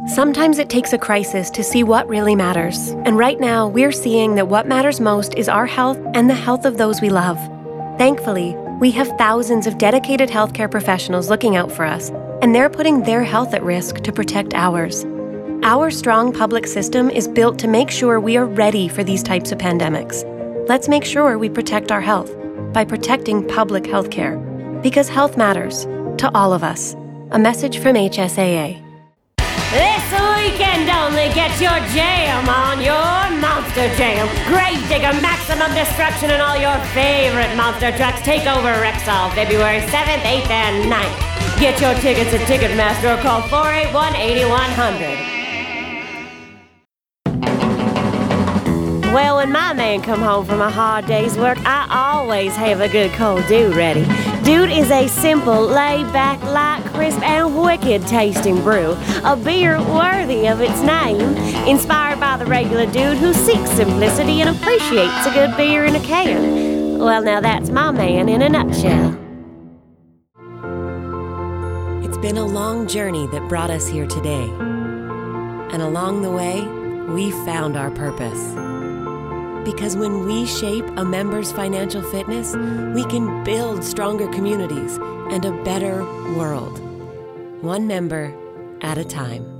Sometimes it takes a crisis to see what really matters. And right now, we're seeing that what matters most is our health and the health of those we love. Thankfully, we have thousands of dedicated healthcare professionals looking out for us, and they're putting their health at risk to protect ours. Our strong public system is built to make sure we are ready for these types of pandemics. Let's make sure we protect our health by protecting public health care, because health matters to all of us. A message from HSAA. This weekend only, get your jam on, your Monster Jam. Gravedigger, Maximum Destruction, and all your favorite monster trucks take over Rexall February 7th, 8th, and 9th. Get your tickets at Ticketmaster or call 481-8100. Well, when my man come home from a hard day's work, I always have a good cold Dude ready. Dude is a simple, laid-back, light, crisp, and wicked-tasting brew. A beer worthy of its name, inspired by the regular dude who seeks simplicity and appreciates a good beer in a can. Well, now that's my man in a nutshell. It's been a long journey that brought us here today. And along the way, we found our purpose. Because when we shape a member's financial fitness, we can build stronger communities and a better world. One member at a time.